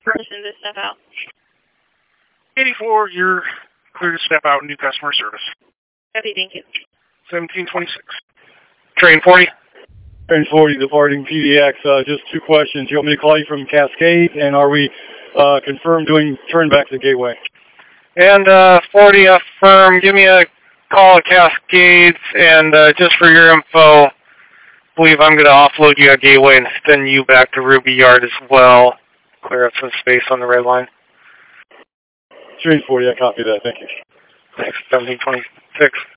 Permission to step out. 84, you're clear to step out. New customer service. Copy, thank you. 1726. Train 40. Train 40, departing PDX. Just two questions. You want me to call you from Cascade, and are we confirmed doing turnbacks at Gateway? And 40, affirm. Give me a call at Cascades, and just for your info, I believe I'm going to offload you at Gateway and send you back to Ruby Yard as well. Clear up some space on the red line. Train 40, I copy that. Thank you. Thanks, 1726.